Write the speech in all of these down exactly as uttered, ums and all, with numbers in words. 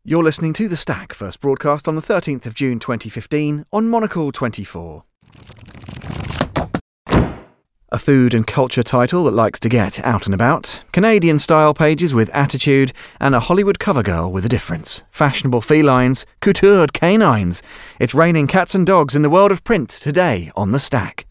You're listening to The Stack, first broadcast on the thirteenth of June twenty fifteen on Monocle twenty-four. A food and culture title that likes to get out and about, Canadian-style pages with attitude, and a Hollywood cover girl with a difference. Fashionable felines, couteured canines. It's raining cats and dogs in the world of print today on The Stack.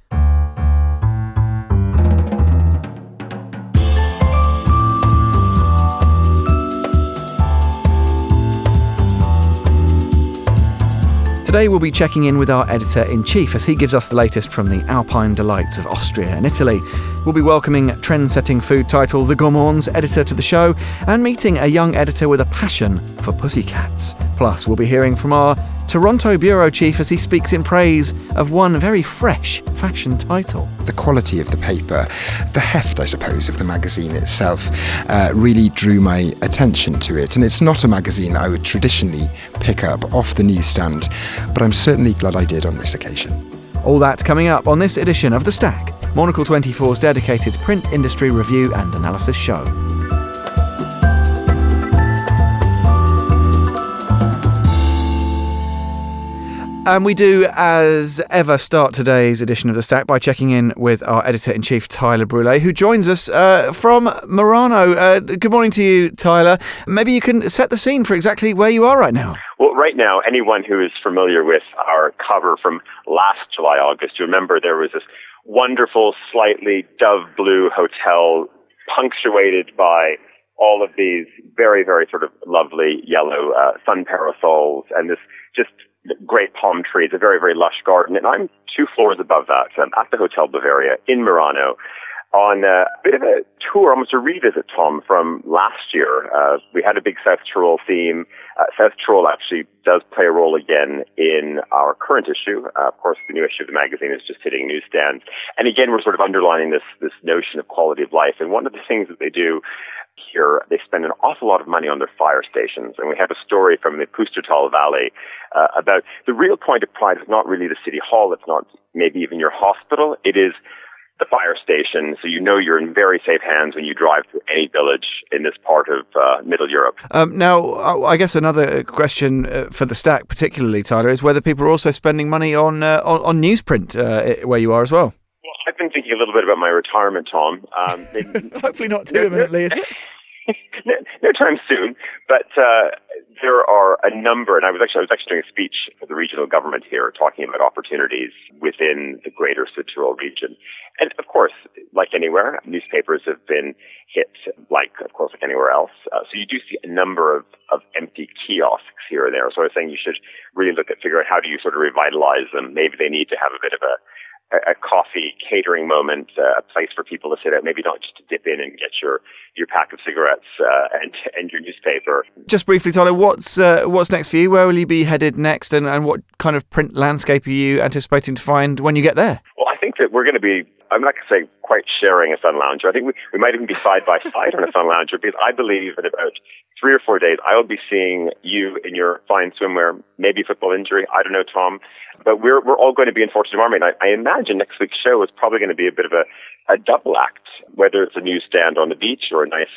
Today we'll be checking in with our editor-in-chief as he gives us the latest from the Alpine delights of Austria and Italy. We'll be welcoming trend-setting food title The Gourmand's editor to the show and meeting a young editor with a passion for pussycats. Plus, we'll be hearing from our Toronto bureau chief as he speaks in praise of one very fresh fashion title. The quality of the paper, the heft, I suppose, of the magazine itself uh, really drew my attention to it. And it's not a magazine that I would traditionally pick up off the newsstand, but I'm certainly glad I did on this occasion. All that coming up on this edition of The Stack, Monocle twenty-four's dedicated print industry review and analysis show. And we do, as ever, start today's edition of The Stack by checking in with our editor-in-chief, Tyler Brûlé, who joins us uh, from Murano. Uh, good morning to you, Tyler. Maybe you can set the scene for exactly where you are right now. Well, right now, anyone who is familiar with our cover from last July, August, you remember there was this wonderful, slightly dove blue hotel punctuated by all of these very, very sort of lovely yellow uh, sun parasols and this just great palm trees, a very, very lush garden. And I'm two floors above that. So I'm at the Hotel Bavaria in Murano on a bit of a tour, almost a revisit, Tom, from last year. Uh, we had a big South Tyrol theme. Uh, South Tyrol actually does play a role again in our current issue. Uh, of course, the new issue of the magazine is just hitting newsstands. And again, we're sort of underlining this, this notion of quality of life. And one of the things that they do here, they spend an awful lot of money on their fire stations. And we have a story from the Pustertal Valley uh, about the real point of pride is not really the city hall. It's not maybe even your hospital. It is the fire station, so you know you're in very safe hands when you drive through any village in this part of uh, Middle Europe. Um, now, I guess another question uh, for the Stack particularly, Tyler, is whether people are also spending money on uh, on, on newsprint uh, where you are as well. Well, I've been thinking a little bit about my retirement, Tom. Um, maybe, Hopefully not too imminently, is it? no, no time soon, but uh, there are a number, and I was actually I was actually doing a speech for the regional government here, talking about opportunities within the greater South Tyrol region, and of course, like anywhere, newspapers have been hit, like of course, like anywhere else. Uh, so you do see a number of of empty kiosks here and there. So I was saying you should really look at figure out how do you sort of revitalize them. Maybe they need to have a bit of a a coffee catering moment, uh, a place for people to sit at, maybe not just to dip in and get your, your pack of cigarettes uh, and and your newspaper. Just briefly, Tyler, what's uh, what's next for you? Where will you be headed next, and, and what kind of print landscape are you anticipating to find when you get there? Well, I think that we're going to be, I'm not going to say quite sharing a sun lounger. I think we, we might even be side by side on a sun lounger, because I believe in about three or four days I'll be seeing you in your fine swimwear, maybe football injury. I don't know, Tom. But we're we're all going to be in Forte Marmi, and I, I imagine next week's show is probably going to be a bit of a, a double act, whether it's a newsstand on the beach or a nice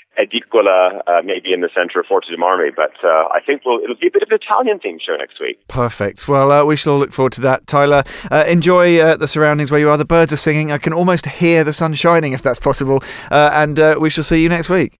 edicola uh, maybe in the centre of Forte Marmi. But uh, I think we'll, it'll be a bit of an Italian-themed show next week. Perfect. Well, uh, we shall all look forward to that. Tyler, uh, enjoy uh, the surroundings where you are. The birds are singing. I can almost hear the sun shining, if that's possible. Uh, and uh, we shall see you next week.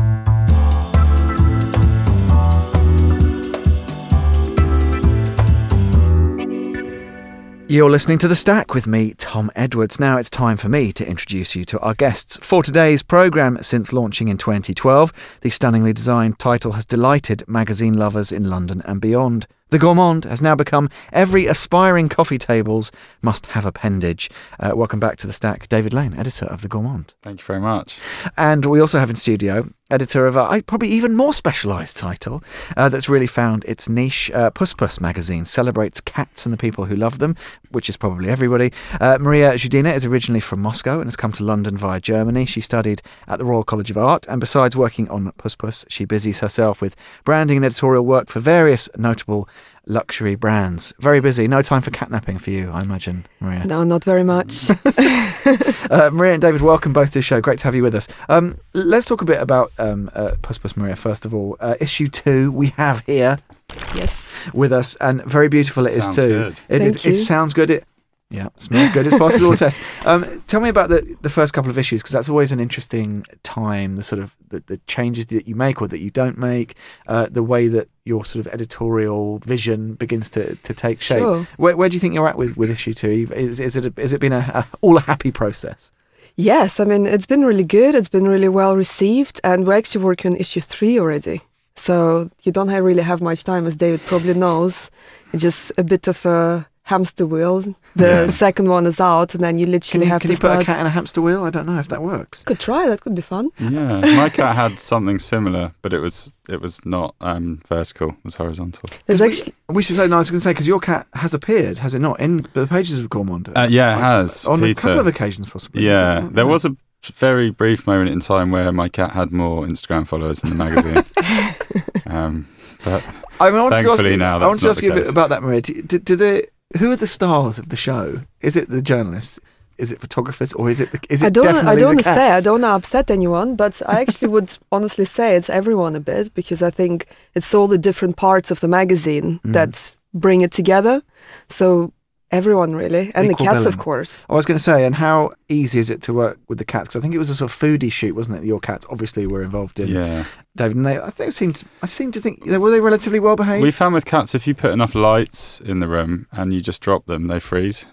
You're listening to The Stack with me, Tom Edwards. Now it's time for me to introduce you to our guests. For today's programme, since launching in twenty twelve, the stunningly designed title has delighted magazine lovers in London and beyond. The Gourmand has now become every aspiring coffee table's must-have appendage. Uh, welcome back to The Stack, David Lane, editor of The Gourmand. Thank you very much. And we also have in studio editor of a probably even more specialised title uh, that's really found its niche. Uh, Puss Puss magazine celebrates cats and the people who love them, which is probably everybody. Uh, Maria Zhudina is originally from Moscow and has come to London via Germany. She studied at the Royal College of Art, and besides working on Puss Puss, she busies herself with branding and editorial work for various notable luxury brands. Very busy. No time for catnapping for you, I imagine, Maria. No, not very much. uh, Maria and David, welcome both to the show. Great to have you with us. Um, let's talk a bit about um, uh, Puss Puss, Maria, first of all. Uh, issue two we have here. Yes. With us, and very beautiful it is Sounds too. good. It, Thank it, you. it sounds good. It yeah, smells good. It's passes all the tests. Um, tell me about the the first couple of issues, because that's always an interesting time. The sort of the, the changes that you make or that you don't make, uh, the way that your sort of editorial vision begins to, to take shape. Sure. Where, where do you think you're at with, with issue two? Is, is it a, has it been a, a all a happy process? Yes, I mean, it's been really good. It's been really well received. And we're actually working on issue three already. So you don't have really have much time, as David probably knows. It's just a bit of a hamster wheel. The Yeah. second one is out, and then you Can literally you, have can to you put start. a cat in a hamster wheel? I don't know if that works. Could try. That could be fun. Yeah, my cat had something similar, but it was it was not um, vertical; it was horizontal. There's 'Cause actually we, we should say, no, I was going to say, because your cat has appeared, has it not, in the pages of Gourmand? Uh, yeah, it has. On Peter. a couple of occasions, possibly. Yeah, Is it? there was a very brief moment in time where my cat had more Instagram followers than the magazine. um, but I mean, I want to ask Thankfully you, now I that's want to not ask the you a bit case. about that, Maria. Do, do, do the who are the stars of the show? Is it the journalists? Is it photographers, or is it the, is it I don't. definitely I don't the want to say. I cats? don't want to upset anyone, but I actually would honestly say it's everyone a bit, because I think it's all the different parts of the magazine Mm. that bring it together. So everyone really, and Equal the cats, billing. of course. I was going to say, and how easy is it to work with the cats? Because I think it was a sort of foodie shoot, wasn't it? That your cats obviously were involved in. yeah, David, and they, I think it seemed. I seem to think were they relatively well behaved. we found with cats, if you put enough lights in the room and you just drop them, they freeze.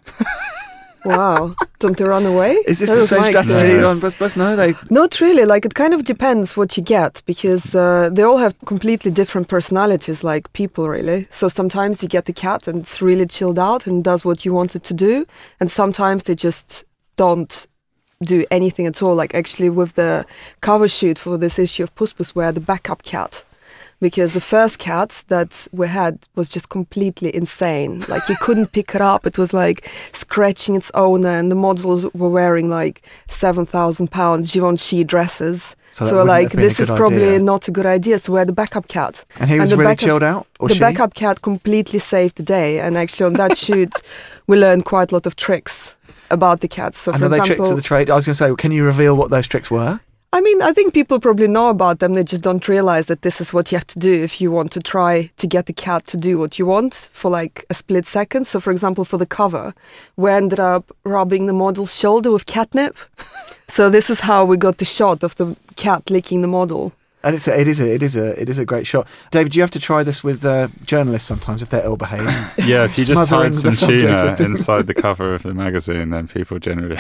Wow, don't they run away? Is this That the was same my strategy experience. on Bus Bus? No, they. Not really. Like, it kind of depends what you get, because uh, they all have completely different personalities, like people, really. So sometimes you get the cat and it's really chilled out and does what you want it to do, and sometimes they just don't do anything at all. Like, actually, with the cover shoot for this issue of Puss Puss, we had the backup cat. Because the first cat that we had was just completely insane. Like, you couldn't pick it up. It was like scratching its owner, and the models were wearing like seven thousand pound Givenchy dresses. So that So, wouldn't like, have been a this is good probably idea. not a good idea. So we had the backup cat. And he was the really backup- chilled out, or the she? backup cat completely saved the day. And actually, on that shoot, we learned quite a lot of tricks about the cats. So, And for are they example, tricks of the trade? I was going to say, can you reveal what those tricks were? I mean, I think people probably know about them. They just don't realize that this is what you have to do if you want to try to get the cat to do what you want for like a split second. So, for example, for the cover, we ended up rubbing the model's shoulder with catnip. So this is how we got the shot of the cat licking the model. And it's a, it is a it is a it is a great shot. David, do you have to try this with uh, journalists sometimes if they're ill behaved? Yeah, if you just Smothering hide some the subject tuna with the- inside the cover of the magazine, then people generally.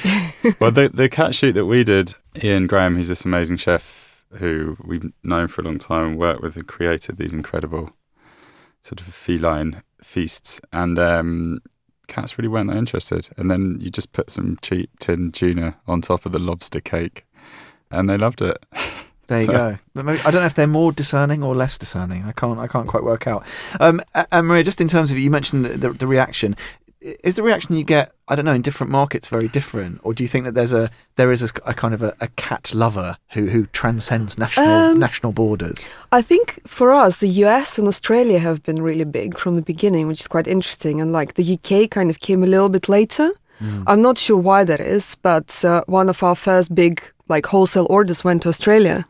Well, the the cat shoot that we did, Ian Graham, who's this amazing chef who we've known for a long time and worked with, and created these incredible sort of feline feasts, and um, cats really weren't that interested. And then you just put some cheap tin tuna on top of the lobster cake, and they loved it. There you So- go. But maybe, I don't know if they're more discerning or less discerning. I can't I can't quite work out. Um, a- and Maria, just in terms of you mentioned the, the, the reaction. I- Is the reaction you get, I don't know, in different markets very different, or do you think that there's a there is a, a kind of a, a cat lover who who transcends national Um, national borders? I think for us, the U S and Australia have been really big from the beginning, which is quite interesting. And like the U K kind of came a little bit later. I'm not sure why that is, but uh, one of our first big like wholesale orders went to Australia.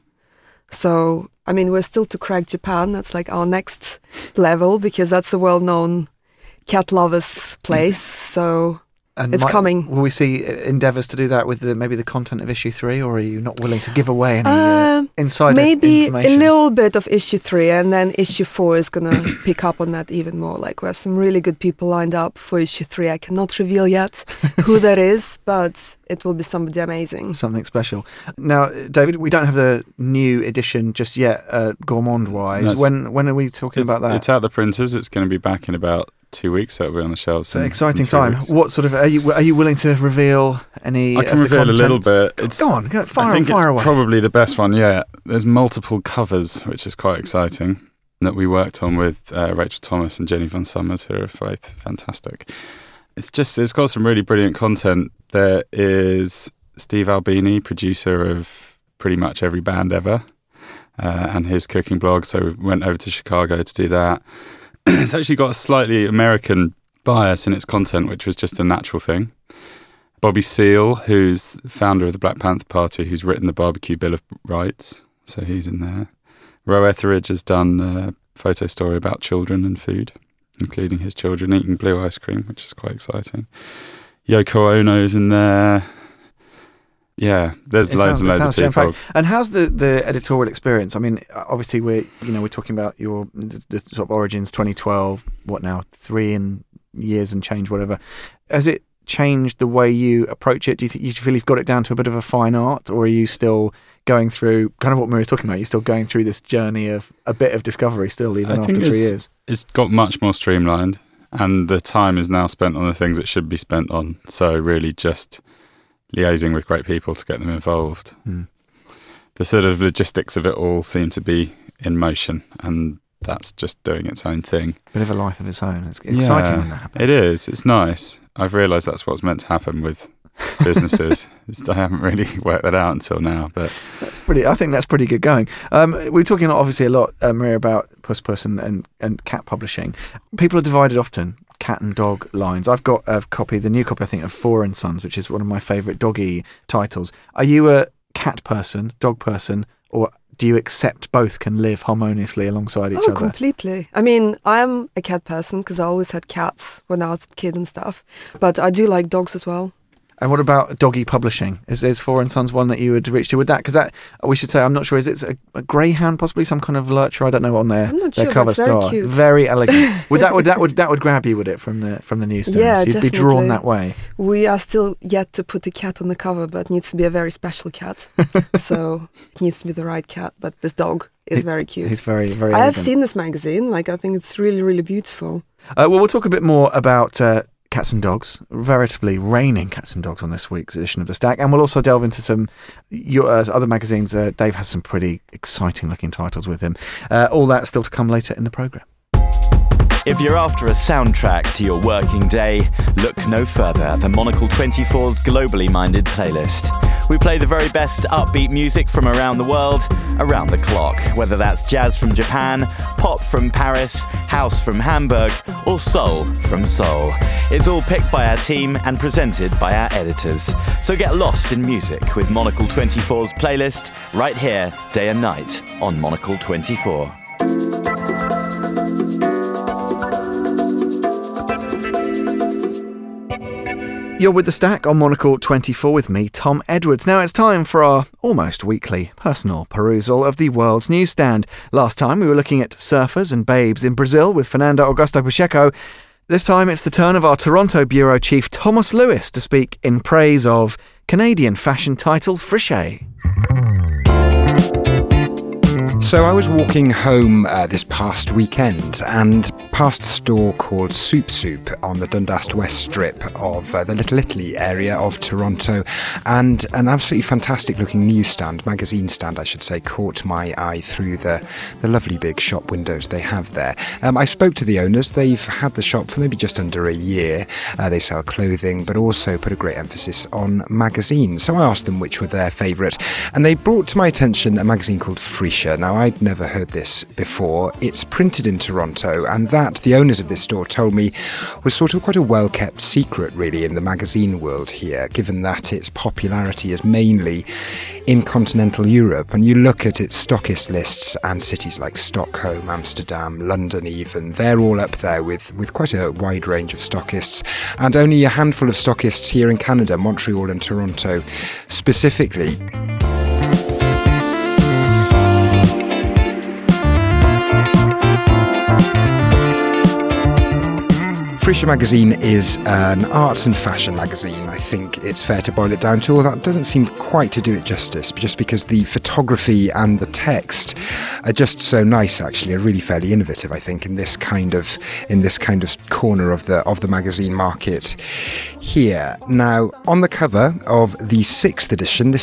So, I mean, we're still to crack Japan. That's like our next level, because that's a well-known cat lovers place. So And it's might- coming. Will we see endeavours to do that with the, maybe the content of issue three, or are you not willing to give away any uh, Um, insider maybe information? a little bit of issue three, and then issue four is going to pick up on that even more. Like, we have some really good people lined up for issue three. I cannot reveal yet who that is, but it will be somebody amazing. Something special. Now, David, we don't have the new edition just yet, uh, gourmand-wise. No, it's- when when are we talking It's, about that? it's at the printers. It's going to be back in about two weeks. So it'll be on the shelves. It's an in- exciting in three time. weeks. What sort of are you are you willing to reveal any? I of can the reveal a little contents? bit. It's, Go on, go, fire I think fire it's away. probably the best one yet. There's multiple covers, which is quite exciting, that we worked on with uh, Rachel Thomas and Jenny Von Summers, who are both fantastic. It's just, it's got some really brilliant content. There is Steve Albini, producer of pretty much every band ever, uh, and his cooking blog. So we went over to Chicago to do that. It's actually got a slightly American bias in its content, which was just a natural thing. Bobby Seale, who's founder of the Black Panther Party, who's written the Barbecue Bill of Rights, so he's in there. Ro Etheridge has done a photo story about children and food, including his children eating blue ice cream, which is quite exciting. Yoko Ono's in there. Yeah, there's It loads sounds- and it loads of sounds people. jam-packed. And how's the, the editorial experience? I mean, obviously we're you know we're talking about your the, the sort of origins, twenty twelve. What now? Three and years and change, whatever. Has it changed the way you approach it? Do you think you feel you've got it down to a bit of a fine art, or are you still going through kind of what Maria's talking about? You're still going through this journey of a bit of discovery, still even I after think three it's- years. It's got much more streamlined, and the time is now spent on the things it should be spent on. So really just liaising with great people to get them involved. Mm. The sort of logistics of it all seem to be in motion, and that's just doing its own thing. Bit of a life of its own. It's exciting Yeah, when that happens. It is. It's nice. I've realised that's what's meant to happen with businesses. It's, I haven't really worked that out until now, but That's pretty. I think that's pretty good going. Um, we're talking obviously a lot, uh, Maria, about Puss Puss and, and, and cat publishing. People are divided often, cat and dog lines. I've got a copy, the new copy, I think, of Four and Sons, which is one of my favourite doggy titles. Are you a cat person, dog person, or do you accept both can live harmoniously alongside each Oh, other? completely. I mean, I'm a cat person because I always had cats when I was a kid and stuff. But I do like dogs as well. And what about doggy publishing? Is is Four and Sons one that you would reach to with that? Because that, we should say, I'm not sure, is it a, a greyhound, possibly some kind of lurcher? I don't know on their, I'm not their sure, cover but it's very star. cute. Very elegant. Would that would that would that would grab you, would it, from the from the newsstands? Yeah, You'd be drawn definitely. that way. We are still yet to put the cat on the cover, but it needs to be a very special cat. So it needs to be the right cat. But this dog is He- very cute. He's very very. I have elegant. seen this magazine. Like, I think it's really, really beautiful. Uh, well, we'll talk a bit more about uh, cats and dogs, veritably raining cats and dogs on this week's edition of The Stack. And we'll also delve into some your, uh, other magazines. Uh, Dave has some pretty exciting looking titles with him. Uh, all that still to come later in the programme. If you're after a soundtrack to your working day, look no further than Monocle twenty-four's globally minded playlist. We play the very best upbeat music from around the world, around the clock, whether that's jazz from Japan, pop from Paris, house from Hamburg, or soul from Seoul. It's all picked by our team and presented by our editors. So get lost in music with Monocle twenty-four's playlist right here, day and night, on Monocle twenty-four. You're with The Stack on Monocle twenty-four with me, Tom Edwards. Now it's time for our almost weekly personal perusal of the world's newsstand. Last time we were looking at surfers and babes in Brazil with Fernando Augusto Pacheco. This time it's the turn of our Toronto bureau chief Thomas Lewis to speak in praise of Canadian fashion title Frichet. So I was walking home uh, this past weekend and past a store called Soup Soup on the Dundas West strip of uh, the Little Italy area of Toronto, and an absolutely fantastic looking newsstand, magazine stand I should say, caught my eye through the, the lovely big shop windows they have there. Um, I spoke to the owners. They've had the shop for maybe just under a year. Uh, they sell clothing but also put a great emphasis on magazines. So I asked them which were their favourite, and they brought to my attention a magazine called Freesia. Now I'd never heard this before. It's printed in Toronto, and that, the owners of this store told me, was sort of quite a well-kept secret really in the magazine world here, given that its popularity is mainly in continental Europe. And you look at its stockist lists and cities like Stockholm, Amsterdam, London even, they're all up there with, with quite a wide range of stockists, and only a handful of stockists here in Canada, Montreal and Toronto specifically. Freesia magazine is an arts and fashion magazine. I think it's fair to boil it down to, although that doesn't seem quite to do it justice, just because the photography and the text are just so nice. Actually, are really fairly innovative, I think, in this kind of in this kind of corner of the of the magazine market here. Now, on the cover of the sixth edition, this is a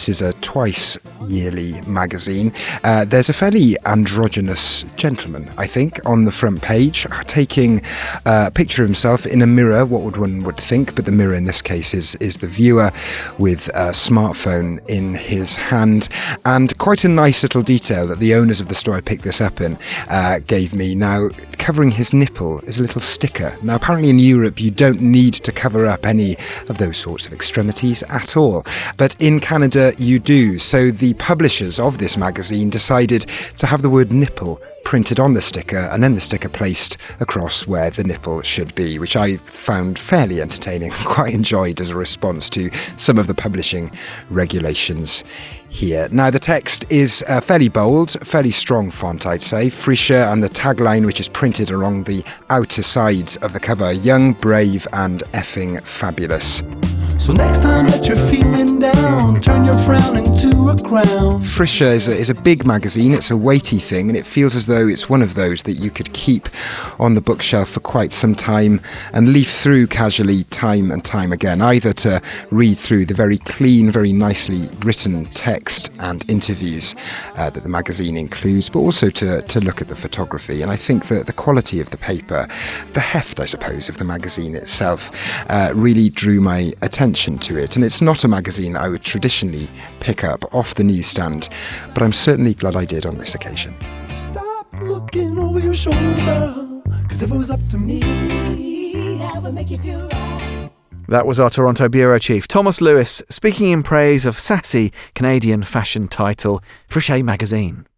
twice yearly magazine. Uh, there's a fairly androgynous gentleman, I think, on the front page, taking a picture of himself in a mirror, what would one would think, but the mirror in this case is, is the viewer with a smartphone in his hand. And quite a nice little detail that the owners of the store I picked this up in uh, gave me. Now, covering his nipple is a little sticker. Now, apparently in Europe, you don't need to cover up any of those sorts of extremities at all. But in Canada, you do. So the publishers of this magazine decided to have the word nipple printed on the sticker and then the sticker placed across where the nipple should be, which I found fairly entertaining, quite enjoyed as a response to some of the publishing regulations here. Now, the text is uh, fairly bold, fairly strong font, I'd say. Frische, and the tagline, which is printed along the outer sides of the cover, young, brave, and effing fabulous. So next time that you're feeling down, turn your frown into a crown. Frische is a, is a big magazine. It's a weighty thing, and it feels as though it's one of those that you could keep on the bookshelf for quite some time and leaf through casually time and time again, either to read through the very clean, very nicely written text and interviews uh, that the magazine includes, but also to, to look at the photography. And I think that the quality of the paper, the heft, I suppose, of the magazine itself, uh, really drew my attention to it. And it's not a magazine I would traditionally pick up off the newsstand, but I'm certainly glad I did on this occasion. Stop looking over your shoulder, 'cause if it was up to me, I would make you feel right. That was our Toronto bureau chief, Thomas Lewis, speaking in praise of sassy Canadian fashion title Frische magazine.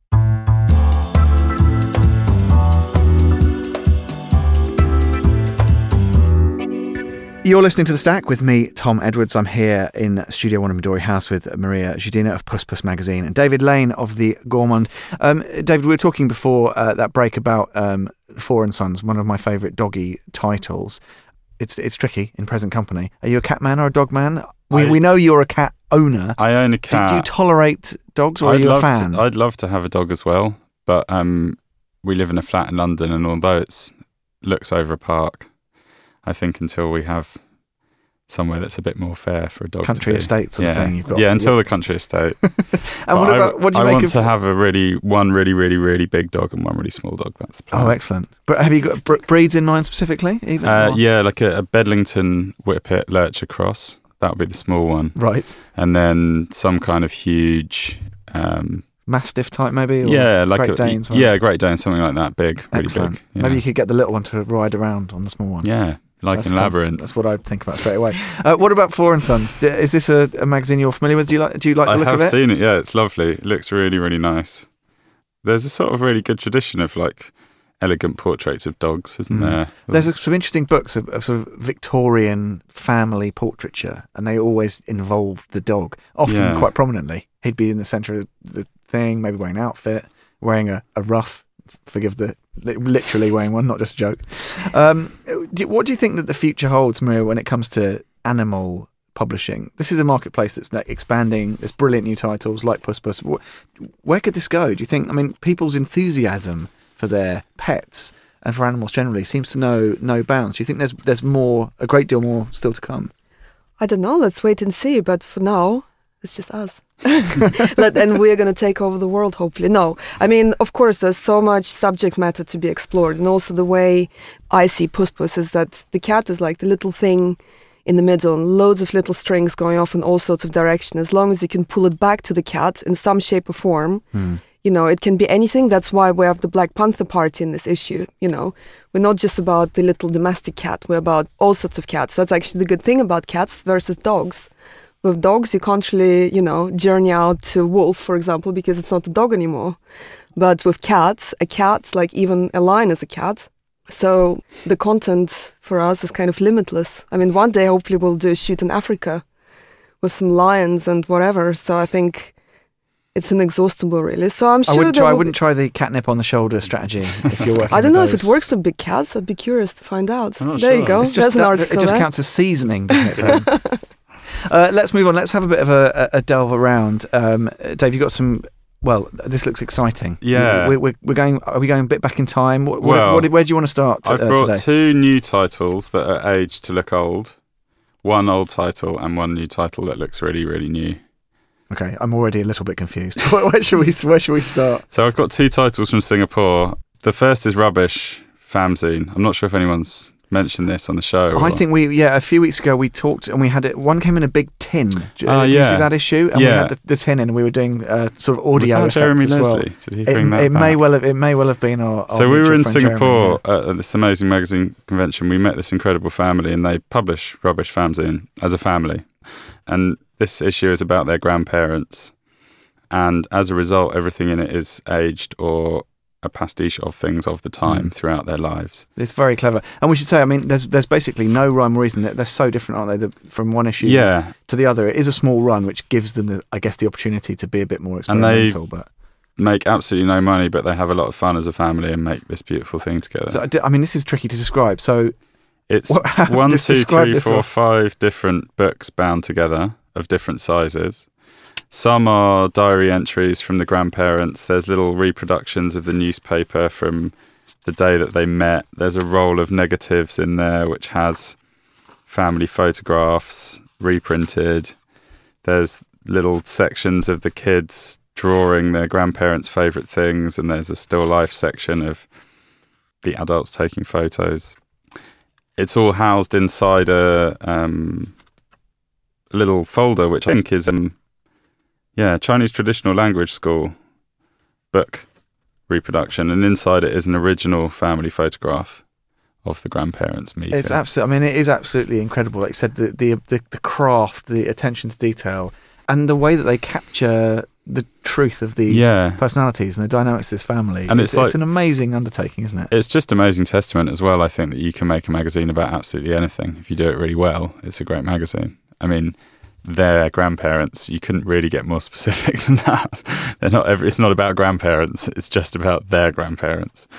You're listening to The Stack with me, Tom Edwards. I'm here in Studio One in Midori House with Maria Giudina of Puss Puss Magazine and David Lane of The Gourmand. Um, David, we were talking before uh, that break about um, Four and Sons, one of my favourite doggy titles. It's it's tricky in present company. Are you a cat man or a dog man? We I, we know you're a cat owner. I own a cat. Do, do you tolerate dogs, or I'd are you a love fan? To, I'd love to have a dog as well, but um, we live in a flat in London, and although it looks over a park, I think until we have somewhere that's a bit more fair for a dog country to be. estate sort yeah. of thing you've got. Yeah, until the country estate. And what about, what do you I make want of... to have a really, one really, really, really big dog and one really small dog. That's the plan. Oh, excellent. But have you got br- breeds in mind specifically? Even uh, yeah, like a, a Bedlington Whippet Lurcher Cross. That would be the small one. Right. And then some kind of huge... Um, Mastiff type maybe? Or yeah, like Great a, Danes. Yeah, Great Dane, something like that. Big, really excellent. big. Yeah. Maybe you could get the little one to ride around on the small one. Yeah. Like that's in Labyrinth. That's what I'd think about straight away. Uh, what about Four and Sons? Is this a, a magazine you're familiar with? Do you like? Do you like the I look of it? I have seen it. Yeah, it's lovely. It looks really, really nice. There's a sort of really good tradition of like elegant portraits of dogs, isn't mm. there? There's a, some interesting books of, of sort of Victorian family portraiture, and they always involved the dog, often yeah. quite prominently. He'd be in the centre of the thing, maybe wearing an outfit, wearing a, a ruff. Forgive the literally wearing one, not just a joke. Um, do, what do you think that the future holds, Maria, when it comes to animal publishing? This is a marketplace that's expanding. There's brilliant new titles like Puss Puss. Where could this go? Do you think? I mean, people's enthusiasm for their pets and for animals generally seems to know no bounds. Do you think there's there's more, a great deal more still to come? I don't know. Let's wait and see. But for now, it's just us. And we're going to take over the world, hopefully. No, I mean, of course, there's so much subject matter to be explored. And also the way I see Puss Puss is that the cat is like the little thing in the middle, and loads of little strings going off in all sorts of directions. As long as you can pull it back to the cat in some shape or form, mm. you know, it can be anything. That's why we have the Black Panther Party in this issue. You know, we're not just about the little domestic cat. We're about all sorts of cats. That's actually the good thing about cats versus dogs. With dogs, you can't really, you know, journey out to wolf, for example, because it's not a dog anymore. But with cats, a cat, like even a lion is a cat. So the content for us is kind of limitless. I mean, one day, hopefully, we'll do a shoot in Africa with some lions and whatever. So I think it's inexhaustible, really. So I'm sure I wouldn't try. I wouldn't try the catnip on the shoulder strategy if you're working. I don't with know those. if it works with big cats. I'd be curious to find out. I'm not there sure. you go. It's just There's an that, article it just there. counts as seasoning, doesn't it? Then? Uh, let's move on. Let's have a bit of a, a delve around. Um, Dave, you got some. Well, this looks exciting. Yeah, we're, we're, we're going. Are we going a bit back in time? What, well, what, where do you want to start? I've uh, brought today? two new titles that are aged to look old. One old title and one new title that looks really, really new. Okay, I'm already a little bit confused. where, where should we Where should we start? So I've got two titles from Singapore. The first is Rubbish Fanzine. I'm not sure if anyone's mentioned this on the show. I or... think we, yeah, a few weeks ago we talked and we had it. One came in a big tin. Uh, Ah, Did you yeah. see that issue? And Yeah. we had the, the tin in, and we were doing uh, sort of Was audio that effects Jeremy as well. Leslie? Did he It, bring that it back? may well have. It may well have been our. our So we were mutual in friend Jeremy, Singapore yeah. at this amazing magazine convention. We met this incredible family, and they publish Rubbish Fanzine as a family. And this issue is about their grandparents, and as a result, everything in it is aged or a pastiche of things of the time Mm. throughout their lives. It's very clever, and we should say, I mean, there's there's basically no rhyme or reason. They're, they're so different, aren't they? The, from one issue Yeah, to the other, it is a small run, which gives them, the, I guess, the opportunity to be a bit more And they- experimental. But make absolutely no money, but they have a lot of fun as a family and make this beautiful thing together. so, I d- I mean, this is tricky to describe. So It's What- how- one, just two, describe three, this to four, us. five different books bound together of different sizes. Some are diary entries from the grandparents. There's little reproductions of the newspaper from the day that they met. There's a roll of negatives in there which has family photographs reprinted. There's little sections of the kids drawing their grandparents' favourite things, and there's a still life section of the adults taking photos. It's all housed inside a um, little folder, which I think is um, yeah, Chinese traditional language school book reproduction, and inside it is an original family photograph of the grandparents meeting. it's absolutely. I mean, it is absolutely incredible. Like I said, the the the, the craft, the attention to detail, and the way that they capture the truth of these Yeah. personalities and the dynamics of this family. And it's, it's like- it's an amazing undertaking, isn't it? It's just amazing testament as well, I think, that you can make a magazine about absolutely anything. If you do it really well, it's a great magazine. I mean, their grandparents, you couldn't really get more specific than that. They're not every, it's not about grandparents, it's just about their grandparents,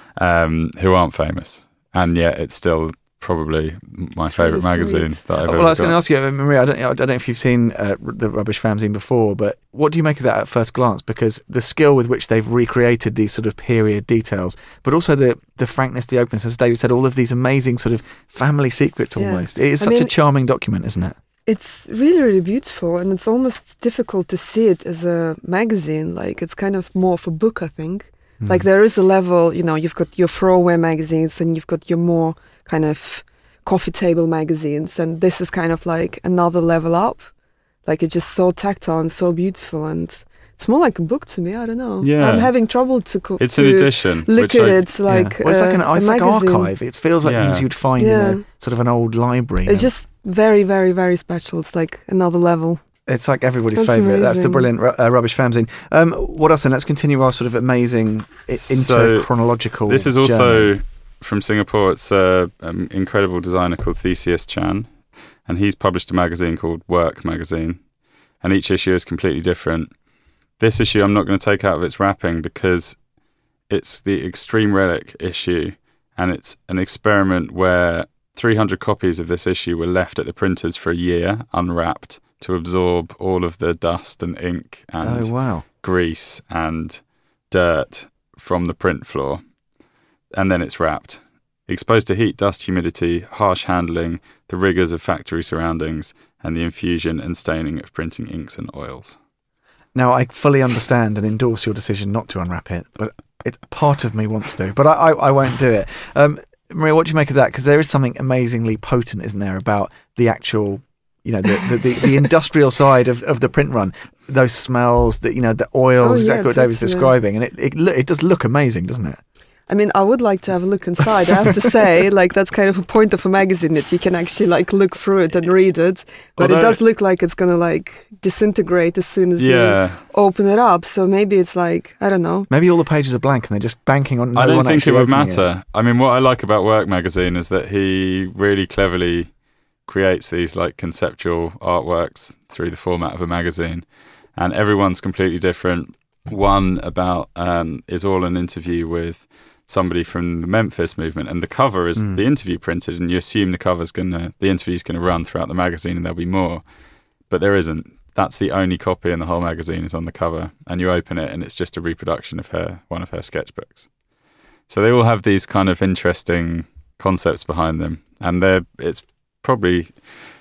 um, who aren't famous. And yet it's still probably my It's favourite really magazine sweet. that I've Well, ever I was going to got. ask you, Maria. I don't, I don't know if you've seen uh, the Rubbish Fanzine before, but what do you make of that at first glance? Because the skill with which they've recreated these sort of period details, but also the the frankness, the openness, as David said, all of these amazing sort of family secrets. Yeah. Almost, it is I such a mean- charming document, isn't it? It's really, really beautiful, and it's almost difficult to see it as a magazine. Like, it's kind of more of a book, I think. Hmm. Like, there is a level, you know, you've got your throwaway magazines, and you've got your more kind of coffee table magazines, and this is kind of like another level up. Like, it's just so tactile and so beautiful, and it's more like a book to me. I don't know. Yeah. I'm having trouble to co- It's to an edition. look which at I- it like, yeah. Well, it's like an uh, a it's like magazine. archive. It feels like Yeah. things you'd find Yeah. in a sort of an old library. It's just very, very, very special. It's like another level. It's like everybody's That's favourite. That's the amazing. brilliant ru- uh, Rubbish Fanzine. Um, what else then? Let's continue our sort of amazing i- So, inter-chronological This is also journey. from Singapore. It's an um, incredible designer called Theseus Chan, and he's published a magazine called Work Magazine, and each issue is completely different. This issue I'm not going to take out of its wrapping because it's the Extreme Relic issue, and it's an experiment where three hundred copies of this issue were left at the printers for a year, unwrapped, to absorb all of the dust and ink and Oh wow! grease and dirt from the print floor, and then it's wrapped. Exposed to heat, dust, humidity, harsh handling, the rigours of factory surroundings, and the infusion and staining of printing inks and oils. Now I fully understand and endorse your decision not to unwrap it, but it, part of me wants to, but I, I, I won't do it. Um, Maria, what do you make of that? Because there is something amazingly potent, isn't there, about the actual, you know, the the, the, the industrial side of, of the print run. Those smells, that you know, the oils, Oh, yeah, exactly what David's totally. describing, and it it, lo- it does look amazing, doesn't it? I mean, I would like to have a look inside. I have to say, like, that's kind of a point of a magazine that you can actually like look through it and read it. But Although- it does look like it's gonna like disintegrate as soon as Yeah, you open it up. So maybe it's like, I don't know. Maybe all the pages are blank and they're just banking on no I don't one think it actually would opening matter. I mean, what I like about Work Magazine is that he really cleverly creates these like conceptual artworks through the format of a magazine, and everyone's completely different. One about um, is all an interview with somebody from the Memphis movement, and the cover is Mm. the interview printed, and you assume the cover's gonna, the interview's gonna run throughout the magazine, and there'll be more, but there isn't. That's the only copy in the whole magazine is on the cover, and you open it, and it's just a reproduction of her one of her sketchbooks. So they all have these kind of interesting concepts behind them, and they're it's probably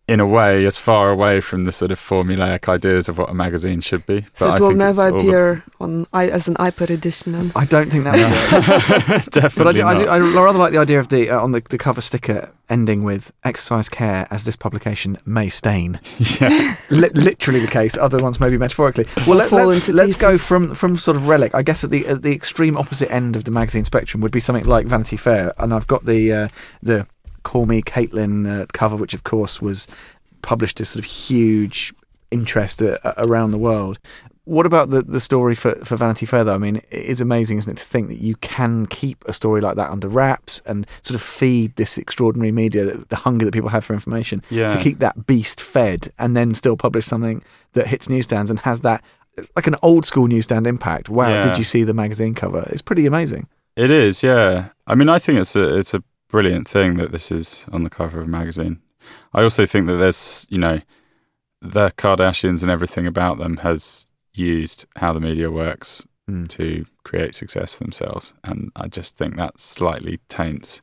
in a way, as far away from the sort of formulaic ideas of what a magazine should be. So But it I will think it's never all the- appear on I, as an iPad edition then. I don't think that would work. But I, Definitely do, I, do, not. I rather like the idea of the uh, on the, the cover sticker ending with "Exercise care, as this publication may stain." Yeah. Li- literally the case. Other ones maybe metaphorically. Well, Or let, fall let's into let's go pieces. from from sort of relic. I guess at the at the extreme opposite end of the magazine spectrum would be something like Vanity Fair, and I've got the uh, the Call Me Caitlin uh, cover, which of course was published as sort of huge interest uh, around the world. What about the, the story for, for Vanity Fair, though? I mean, it is amazing, isn't it, to think that you can keep a story like that under wraps and sort of feed this extraordinary media, the hunger that people have for information, Yeah. to keep that beast fed and then still publish something that hits newsstands and has that, it's like an old school newsstand impact. Wow, Yeah. did you see the magazine cover? It's pretty amazing. It is, yeah. I mean, I think it's a it's a brilliant thing that this is on the cover of a magazine. I also think that there's, you know, the Kardashians and everything about them has used how the media works Mm. to create success for themselves, and I just think that slightly taints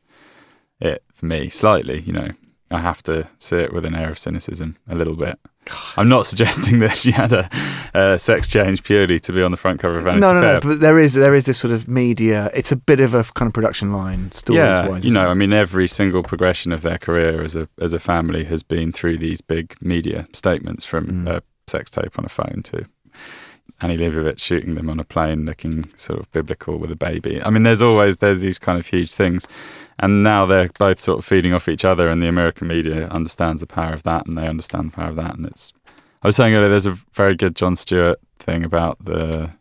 it for me. Slightly, you know, I have to see it with an air of cynicism a little bit. I'm not suggesting that she had a, a sex change purely to be on the front cover of Vanity No, no, Fair. no, but there is there is this sort of media, it's a bit of a kind of production line, Yeah, stories-wise. you know, isn't I it? mean, every single progression of their career as a as a family has been through these big media statements, from Mm. a sex tape on a phone to Annie Leibovitz shooting them on a plane looking sort of biblical with a baby. I mean, there's always, there's these kind of huge things. And now they're both sort of feeding off each other, and the American media understands the power of that, and they understand the power of that. And it's, I was saying earlier, there's a very good Jon Stewart thing about the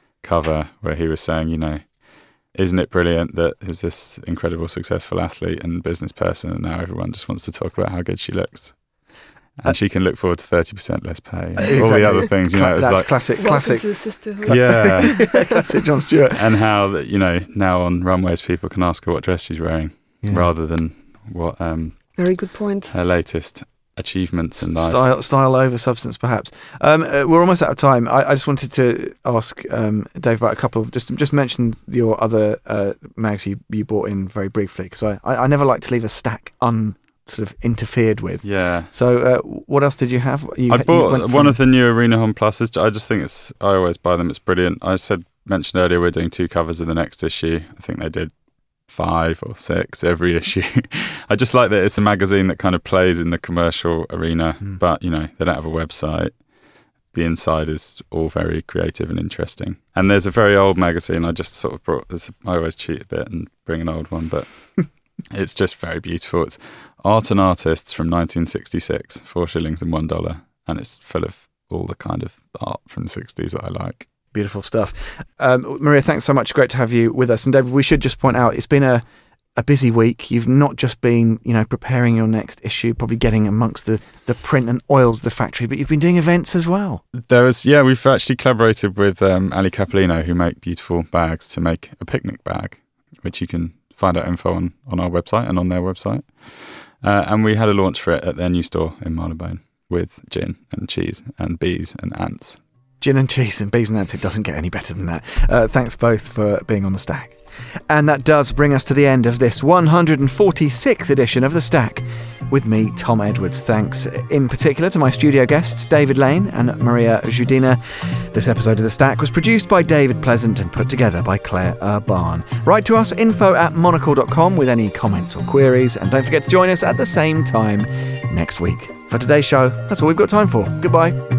cover where he was saying, you know, isn't it brilliant that is this incredible successful athlete and business person, and now everyone just wants to talk about how good she looks, and Uh, she can look forward to thirty percent less pay, and all Exactly. the other things, you Cla- know. It's that's like, classic, Welcome classic, to the sisterhood. yeah, classic Jon Stewart. and how that, you know, now on runways people can ask her what dress she's wearing Yeah. rather than what um, Very good point. her latest achievements in life. Style, style over substance, perhaps. Um, uh, we're almost out of time. I, I just wanted to ask um, Dave about a couple of just just mention your other uh, mags you, you bought in very briefly, because I, I, I never like to leave a stack un sort of interfered with. Yeah. So uh, what else did you have? You, I you bought went one from- of the new Arena Home Pluses. I just think it's, I always buy them. It's brilliant. I said, mentioned earlier, we're doing two covers of the next issue. I think they did five or six every issue. I just like that it's a magazine that kind of plays in the commercial arena, Mm. but, you know, they don't have a website. The inside is all very creative and interesting. And there's a very old magazine. I just sort of brought this. I always cheat a bit and bring an old one, but it's just very beautiful. It's Art and Artists from nineteen sixty-six, four shillings and one dollar. And it's full of all the kind of art from the sixties that I like. Beautiful stuff. Um, Maria, thanks so much. Great to have you with us. And David, we should just point out, it's been a, a busy week. You've not just been, you know, preparing your next issue, probably getting amongst the, the print and oils of the factory, but you've been doing events as well. There was, yeah, we've actually collaborated with um, Ali Capolino, who make beautiful bags, to make a picnic bag, which you can find out info on, on our website and on their website. Uh, and we had a launch for it at their new store in Marylebone with gin and cheese and bees and ants. Gin and cheese and bees and ants, it doesn't get any better than that. Uh, thanks both for being on The Stack. And that does bring us to the end of this one hundred forty-sixth edition of The Stack, with me, Tom Edwards. Thanks in particular to my studio guests, David Lane and Maria Judina. This episode of The Stack was produced by David Pleasant and put together by Claire Urban. Write to us, info at monocle dot com, with any comments or queries, and don't forget to join us at the same time next week. For today's show, that's all we've got time for. Goodbye.